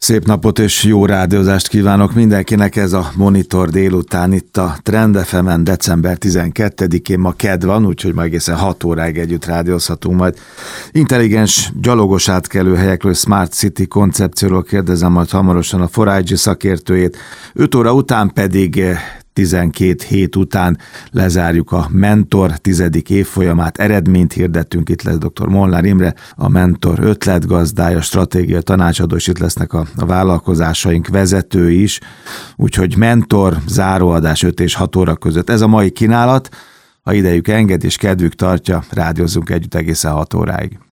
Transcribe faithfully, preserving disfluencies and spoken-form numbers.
Szép napot és jó rádiózást kívánok mindenkinek, ez a Monitor délután itt a Trend ef emen december tizenkettedikén, ma kedd van, úgyhogy ma egészen hat óráig együtt rádiózhatunk majd. Intelligens gyalogos átkelő helyekről, Smart City koncepcióról kérdezem majd hamarosan a four I G szakértőjét, öt óra után pedig tizenkét hét után lezárjuk a Mentor tizedik évfolyamát, eredményt hirdettünk, itt lesz dr. Molnár Imre, a Mentor ötletgazdája, stratégia tanácsadó, és itt lesznek a, a vállalkozásaink vezetői is, úgyhogy Mentor, záróadás öt és hat óra között. Ez a mai kínálat, ha idejük enged és kedvük tartja, rádiózzunk együtt egészen hat óráig.